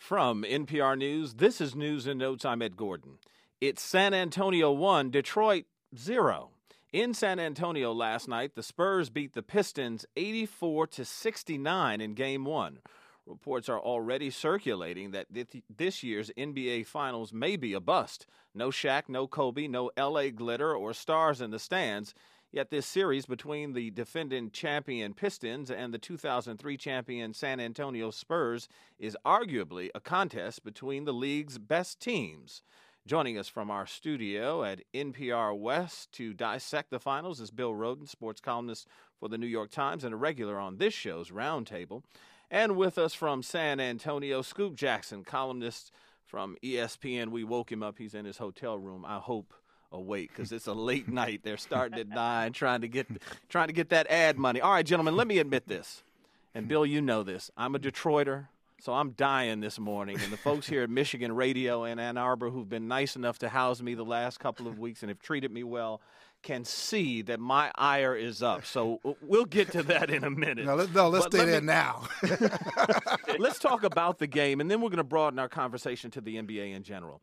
From NPR News, this is News and Notes. I'm Ed Gordon. It's San Antonio 1, Detroit 0. In San Antonio last night, the Spurs beat the Pistons 84-69 in Game 1. Reports are already circulating that this year's NBA Finals may be a bust. No Shaq, no Kobe, no L.A. glitter or stars in the stands. Yet this series between the defending champion Pistons and the 2003 champion San Antonio Spurs is arguably a contest between the league's best teams. Joining us from our studio at NPR West to dissect the finals is Bill Rhoden, sports columnist for the New York Times and a regular on this show's Roundtable. And with us from San Antonio, Scoop Jackson, columnist from ESPN. We woke him up. He's in his hotel room, I hope, awake, because it's a late night. They're starting at 9, trying to get that ad money. All right, gentlemen, let me admit this. And, Bill, you know this. I'm a Detroiter. So I'm dying this morning, and the folks here at Michigan Radio in Ann Arbor who've been nice enough to house me the last couple of weeks and have treated me well can see that my ire is up. So we'll get to that in a minute. Let's stay there now. Let's talk about the game, and then we're going to broaden our conversation to the NBA in general.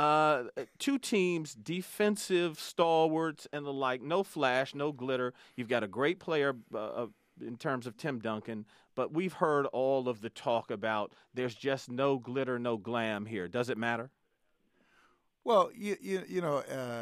Two teams, defensive stalwarts and the like, no flash, no glitter. You've got a great player in terms of Tim Duncan, but we've heard all of the talk about there's just no glitter, no glam here. Does it matter? Well, you know,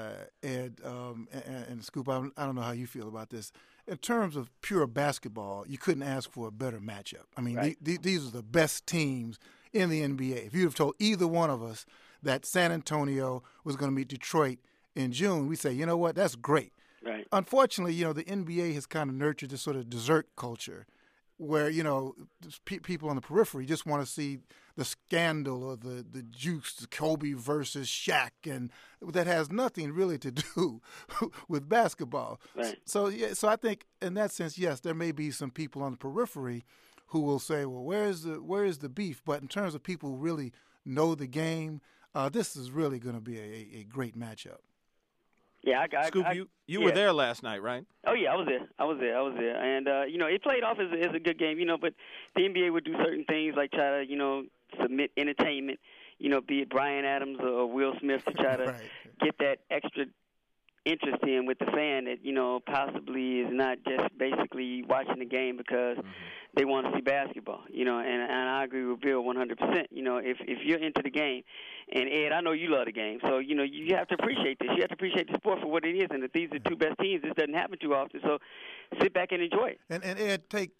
Ed and Scoop, I don't know how you feel about this. In terms of pure basketball, you couldn't ask for a better matchup. I mean, right. These are the best teams in the NBA. If you'd have told either one of us that San Antonio was going to meet Detroit in June, we'd say, you know what, that's great. Right. Unfortunately, you know, the NBA has kind of nurtured this sort of dessert culture where, you know, people on the periphery just want to see the scandal or the juice, Kobe versus Shaq, and that has nothing really to do with basketball. Right. So I think in that sense, yes, there may be some people on the periphery who will say, well, where is the beef? But in terms of people who really know the game, this is really going to be a great matchup. Yeah, Scoop, you were there last night, right? Oh yeah, I was there, and you know, it played off as a good game, you know. But the NBA would do certain things like try to, you know, submit entertainment, you know, be it Bryan Adams or Will Smith to try to get that extra interest in with the fan that, you know, possibly is not just basically watching the game because they want to see basketball, you know, and I agree with Bill 100%. You know, if you're into the game, and Ed, I know you love the game, so, you know, you have to appreciate this. You have to appreciate the sport for what it is, and if these are the two best teams, this doesn't happen too often, so sit back and enjoy it. And Ed,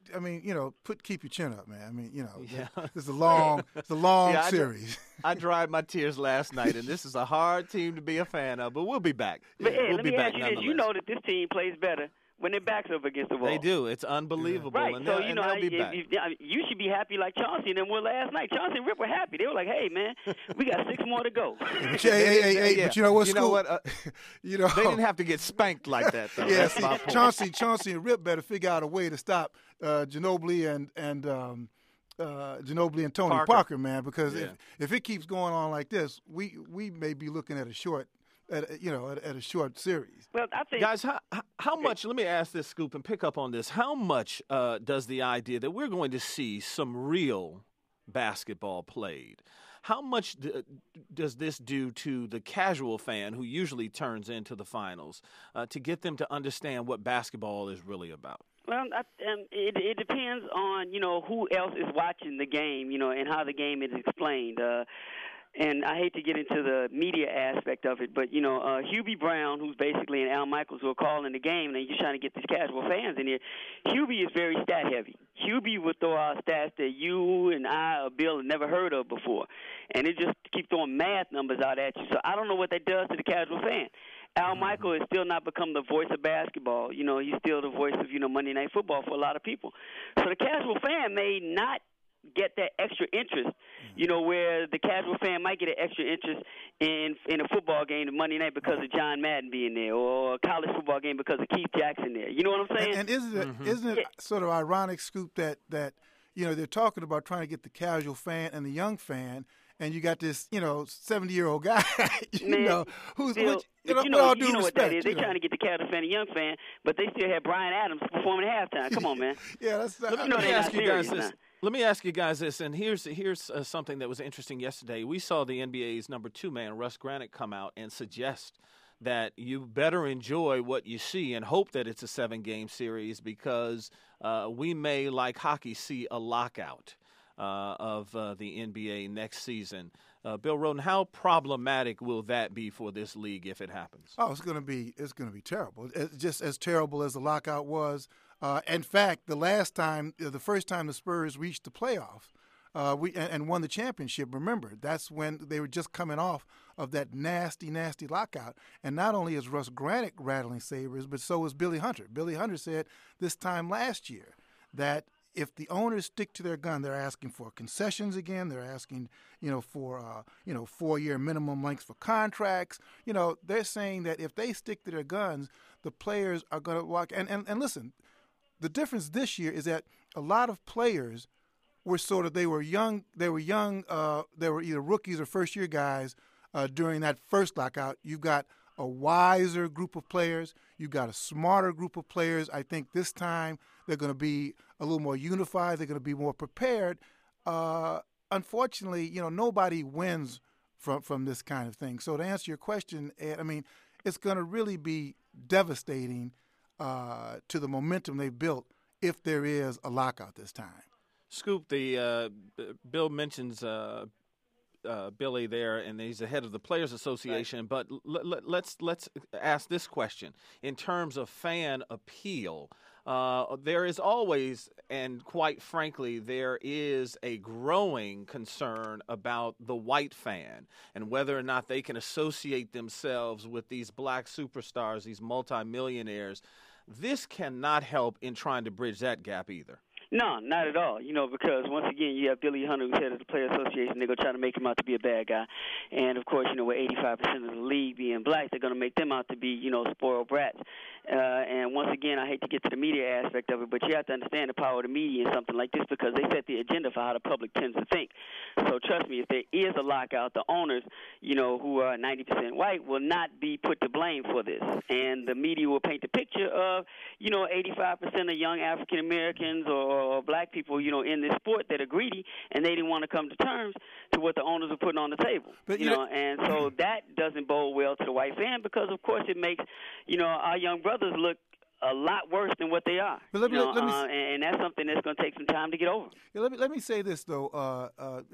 keep your chin up, man. I mean, you know, it's a long series. I dried my tears last night, and this is a hard team to be a fan of, but we'll be back. But Ed, we'll let be me back ask you this. You know that this team plays better when their backs up against the wall. They do. It's unbelievable. Right. And so, you know, they'll be back. You should be happy like Chauncey and them were last night. Chauncey and Rip were happy. They were like, hey, man, we got 6 more to go. Hey, but you know what, Scoop? You know what? They didn't have to get spanked like that, though. Yeah, see, Chauncey and Rip better figure out a way to stop Ginobili and Ginobili and Tony Parker, man, because if it keeps going on like this, we may be looking at a short series. Well, I think, guys, how much? Let me ask this, Scoop, and pick up on this. How much does the idea that we're going to see some real basketball played? How much does this do to the casual fan who usually turns into the finals to get them to understand what basketball is really about? Well, it depends on, you know, who else is watching the game, you know, and how the game is explained. And I hate to get into the media aspect of it, but, you know, Hubie Brown, who's basically an Al Michaels, who are calling the game, and you're trying to get these casual fans in here. Hubie is very stat-heavy. Hubie would throw out stats that you and I or Bill have never heard of before. And it just keeps throwing math numbers out at you. So I don't know what that does to the casual fan. Al Michael has still not become the voice of basketball. You know, he's still the voice of, you know, Monday Night Football for a lot of people. So the casual fan may not get that extra interest, you know, where the casual fan might get an extra interest in a football game on Monday night because of John Madden being there, or a college football game because of Keith Jackson there. You know what I'm saying? And isn't it sort of ironic, Scoop, that you know, they're talking about trying to get the casual fan and the young fan, and you got this, you know, 70-year-old guy, who's Bill, you know what that is. They're trying to get the casual fan and young fan, but they still have Bryan Adams performing at halftime. Come on, man. Yeah, that's. Let me ask you guys this. Let me ask you guys this, and here's something that was interesting yesterday. We saw the NBA's number 2 man, Russ Granick, come out and suggest that you better enjoy what you see and hope that it's a 7-game series because we may, like hockey, see a lockout of the NBA next season. Bill Rhoden, how problematic will that be for this league if it happens? Oh, it's going to be terrible. It's just as terrible as the lockout was. In fact, the first time the Spurs reached the playoffs and won the championship, remember, that's when they were just coming off of that nasty, nasty lockout. And not only is Russ Granick rattling sabers, but so is Billy Hunter. Billy Hunter said this time last year that if the owners stick to their gun, they're asking for concessions again. They're asking, for 4-year minimum lengths for contracts. They're saying that if they stick to their guns, the players are going to walk. And listen, the difference this year is that a lot of players were they were young. They were either rookies or first-year guys during that first lockout. You've got a wiser group of players. You've got a smarter group of players. I think this time they're going to be a little more unified. They're going to be more prepared. Unfortunately, nobody wins from this kind of thing. So to answer your question, Ed, I mean, it's going to really be devastating to the momentum they've built if there is a lockout this time. Scoop, the Bill mentions Billy there, and he's the head of the Players Association. Right. But let's ask this question in terms of fan appeal. There is always, and quite frankly, there is a growing concern about the white fan and whether or not they can associate themselves with these black superstars, these multimillionaires. This cannot help in trying to bridge that gap either. No, not at all. Because once again, you have Billy Hunter, who's head of the Players Association. They're going to try to make him out to be a bad guy. And, of course, with 85% of the league being black, they're going to make them out to be, spoiled brats. And once again, I hate to get to the media aspect of it, but you have to understand the power of the media in something like this because they set the agenda for how the public tends to think. So trust me, if there is a lockout, the owners, who are 90% white, will not be put to blame for this. And the media will paint the picture of, 85% of young African Americans or black people, in this sport that are greedy, and they didn't want to come to terms to what the owners are putting on the table. But, and so that doesn't bode well to the white fan because, of course, it makes, our young brothers look a lot worse than what they are. But and that's something that's going to take some time to get over. Yeah, let me say this, though,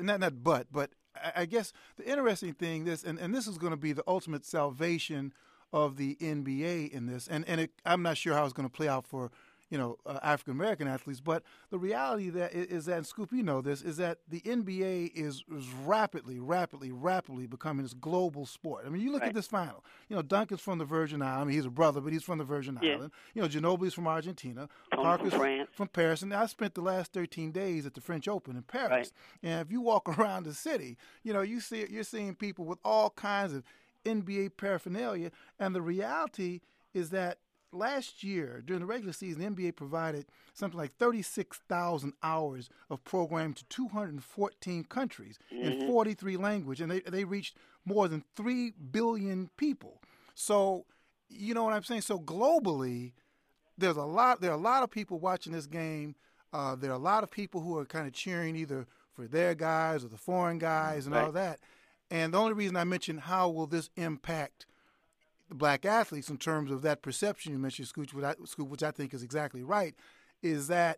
but I guess the interesting thing, and this is going to be the ultimate salvation of the NBA in this, and I'm not sure how it's going to play out for African American athletes, but the reality that is that, and Scoop, this, is that the NBA is rapidly becoming this global sport. I mean, you look at this final. Duncan's from the Virgin Islands. I mean, he's a brother, but he's from the Virgin Islands. Ginobili's from Argentina. Parker's from Paris. And I spent the last 13 days at the French Open in Paris. Right. And if you walk around the city, you're seeing people with all kinds of NBA paraphernalia. And the reality is that last year, during the regular season, the NBA provided something like 36,000 hours of programming to 214 countries in 43 languages, and they reached more than 3 billion people. So, you know what I'm saying? So globally, there are a lot of people watching this game. There are a lot of people who are kind of cheering either for their guys or the foreign guys and all that. And the only reason I mentioned how will this impact black athletes in terms of that perception you mentioned, Scoop, which I think is exactly right, is that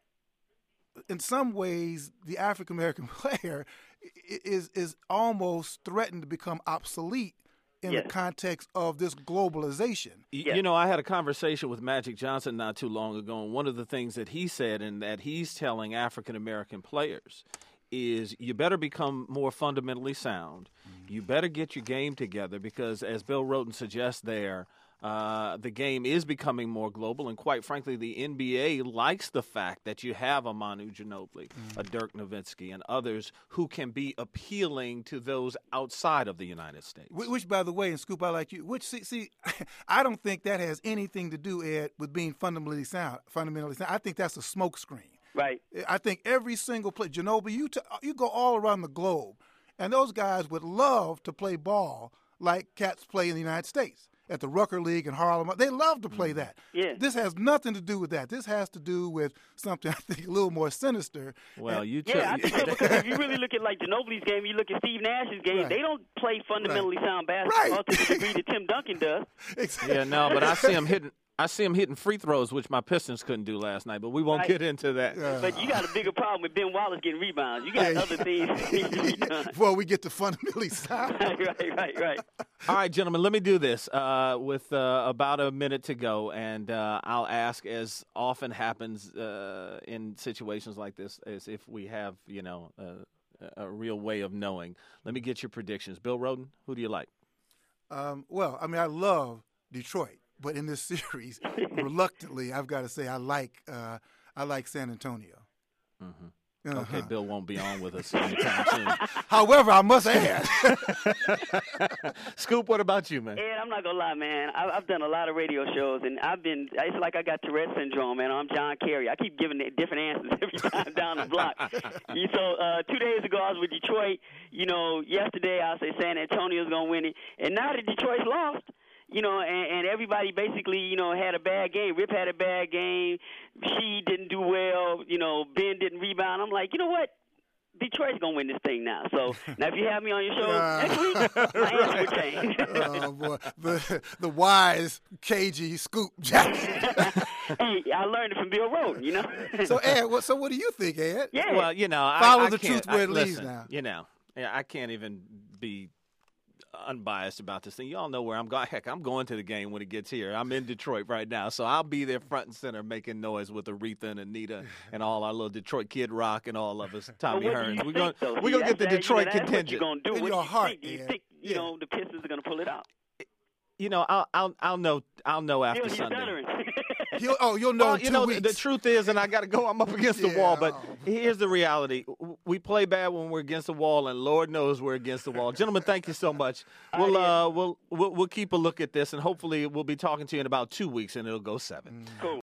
in some ways the African American player is almost threatened to become obsolete in the context of this globalization. I had a conversation with Magic Johnson not too long ago, and one of the things that he said and that he's telling African American players is you better become more fundamentally sound. You better get your game together because, as Bill Rhoden suggests there, the game is becoming more global. And quite frankly, the NBA likes the fact that you have a Manu Ginobili, a Dirk Nowitzki, and others who can be appealing to those outside of the United States. Which, by the way, and Scoop, I like you. Which, see, I don't think that has anything to do, Ed, with being fundamentally sound. I think that's a smokescreen. Right. I think every single player, Ginobili, you go all around the globe, and those guys would love to play ball like cats play in the United States. at the Rucker League in Harlem. They love to play that. Yeah. This has nothing to do with that. This has to do with something, I think, a little more sinister. Well, I think so, because if you really look at like Ginobili's game, you look at Steve Nash's game, Right. they don't play fundamentally sound basketball to the degree that Tim Duncan does. Exactly. Yeah, no, but I see him hitting free throws, which my Pistons couldn't do last night. But we won't get into that. But you got a bigger problem with Ben Wallace getting rebounds. You got other things that need to be done. Before we get to fundamentally sound. Right. All right, gentlemen, let me do this with about a minute to go, and I'll ask, as often happens in situations like this, as if we have, a real way of knowing. Let me get your predictions. Bill Rhoden, who do you like? Well, I mean, I love Detroit, but in this series, reluctantly, I've got to say I like San Antonio. Mm-hmm. Okay, Bill won't be on with us anytime soon. However, I must add. Scoop, what about you, man? Ed, I'm not going to lie, man. I've done a lot of radio shows, and it's like I got Tourette syndrome, man. I'm John Kerry. I keep giving different answers every time down the block. So 2 days ago, I was with Detroit. Yesterday, I say San Antonio's going to win it. And now that Detroit's lost, and everybody basically, had a bad game. Rip had a bad game. She didn't do well. Ben didn't rebound. I'm like, you know what? Detroit's going to win this thing now. So now if you have me on your show next week, my answer would change. Oh, boy. The wise, cagey Scoop Jackson. Hey, I learned it from Bill Rhoden, So, Ed, what do you think, Ed? Yeah. Well, Follow I the can't- truth where it leads listen, now. I can't even be unbiased about this thing. Y'all know where I'm going. Heck, I'm going to the game when it gets here. I'm in Detroit right now, so I'll be there front and center making noise with Aretha and Anita and all our little Detroit Kid Rock and all of us, Tommy Hearns. We're gonna get the Detroit contingent. What you gonna do? In your heart, do you think the Pistons are gonna pull it out? I'll know after Sunday. You'll know in 2 weeks. The truth is, and I got to go, I'm up against the wall, but here's the reality. We play bad when we're against the wall, and Lord knows we're against the wall. Gentlemen, thank you so much. We'll keep a look at this, and hopefully we'll be talking to you in about 2 weeks, and it'll go 7. Cool.